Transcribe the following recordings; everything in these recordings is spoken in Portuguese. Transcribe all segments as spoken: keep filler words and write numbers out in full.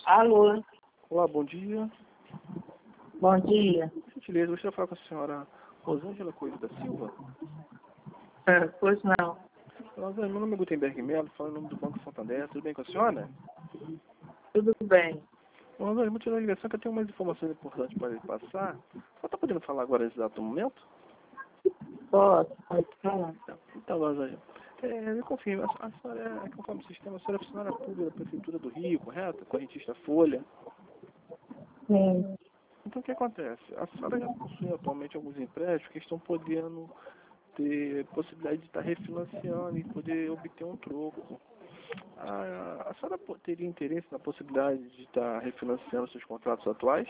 Alô, Olá, bom dia. bom dia. Por gentileza, gostaria de falar com a senhora Rosângela Coelho da Silva. Ah, pois não. Rosângela, meu nome é Gutenberg Melo, falo em nome do Banco Santander. Tudo bem com a senhora? Tudo bem. Rosângela, muito da ligação que eu tenho umas informações importantes para lhe passar. Só está podendo falar agora nesse exato momento? Posso, pode falar. Então, Rosângela, é, me confirme, a, a senhora é, conforme o sistema, a senhora é funcionária pública da Prefeitura do Rio, correto? Correntista Folha. Sim. Então, o que acontece? A senhora já possui atualmente alguns empréstimos que estão podendo ter possibilidade de estar refinanciando e poder obter um troco. A, a senhora po- teria interesse na possibilidade de estar refinanciando seus contratos atuais?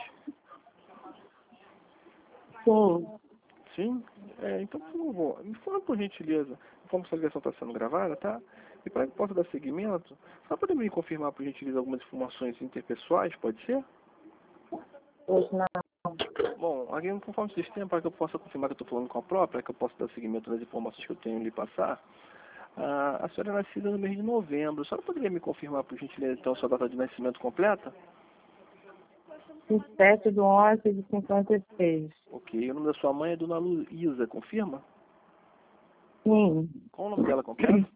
Sim. Sim? É, então, por favor, me fala por gentileza, como essa ligação está sendo gravada, tá? E para que possa dar seguimento, só poder me confirmar por gentileza algumas informações interpessoais, pode ser? Pois não. Bom, aqui conforme o sistema, para que eu possa confirmar que eu estou falando com a própria, que eu possa dar seguimento nas informações que eu tenho lhe passar, ah, a senhora é nascida no mês de novembro. A senhora poderia me confirmar, por gentileza, então, a sua data de nascimento completa? vinte e sete de onze de cinquenta e seis. Ok. O nome da sua mãe é Dona Luísa, confirma? Sim. Qual o nome dela completo?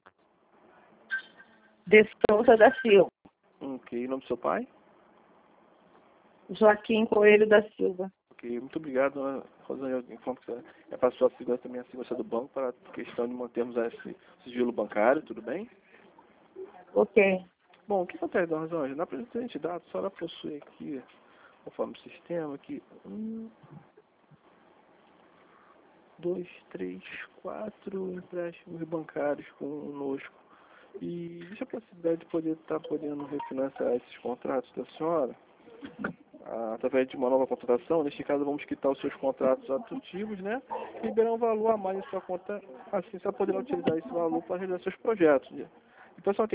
De Souza da Silva. Ok. O nome do seu pai? Joaquim Coelho da Silva. Ok. Muito obrigado, dona Rosângela. Informo que você é para a sua segurança também a segurança do banco para a questão de mantermos esse sigilo bancário, tudo bem? Ok. Bom, o que acontece, dona Rosângela? Na presente data, a senhora possui aqui, conforme o sistema, aqui, um, dois, três, quatro empréstimos bancários conosco. E existe a possibilidade de poder estar podendo refinanciar esses contratos da senhora ah, através de uma nova contratação. Neste caso, vamos quitar os seus contratos ativos, né? E liberar um valor a mais em sua conta. Assim, você poderá utilizar esse valor para realizar seus projetos. E, pessoal,